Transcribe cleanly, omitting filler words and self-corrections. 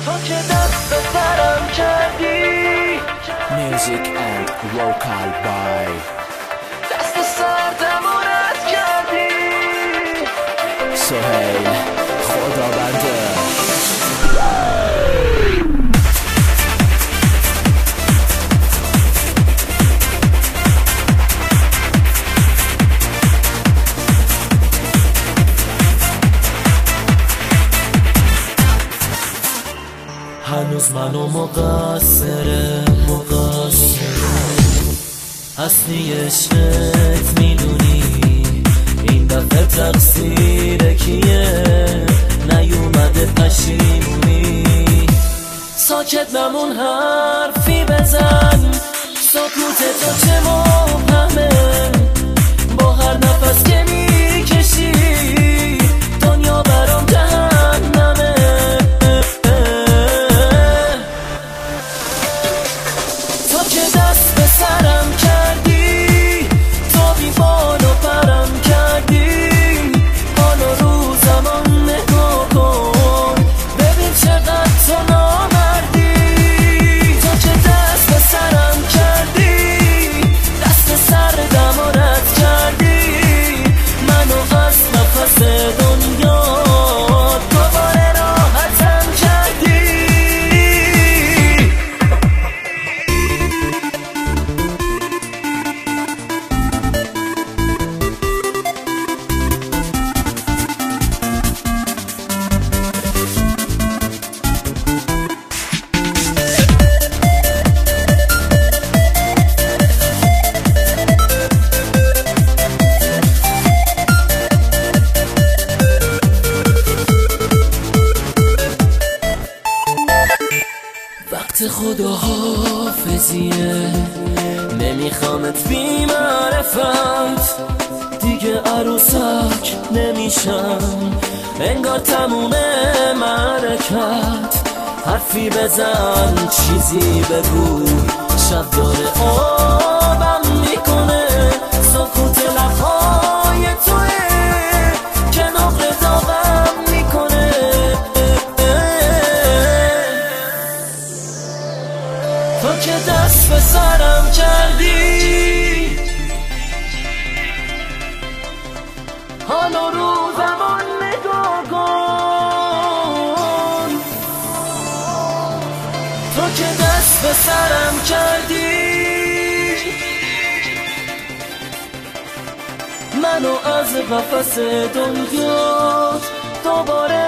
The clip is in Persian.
تو که دست به سرم کردی. Music and vocal by دست سردم و رد کردی. سهیل خدابنده. هنوز منو مقصره اصلی عشقت میدونی. این دفعه تقصیر کیه؟ نیومده پشیمونی. ساکت نمون حرفی بزن. سکوت تو چه مبهمه؟ با هر نفس که میکشی دنیا برام جهنمه. تو که دست به سرم کردی. تو بی بال و پرم کردی. حال و روزمان نگاه کن ببین چقدر تو نامردی. تو که دست به سرم کردی. دست سردم و رد کردی. منو از نفس دنیا دوباره راحتم کردی. وقت خداحافظیه. نمیخوامت بی معرفت. دیگه عروسک نمیشم. انگار تمومه معرکت. حرفی بزن چیزی بگو. شب داره آبم میکنه. سکوت لبهای توه که نقل داغم میکنه. تو که دست به سرم کردی. حال و روزمان نگاه کن. تو که دست به سرم کردی. منو از قفس دنیا دوباره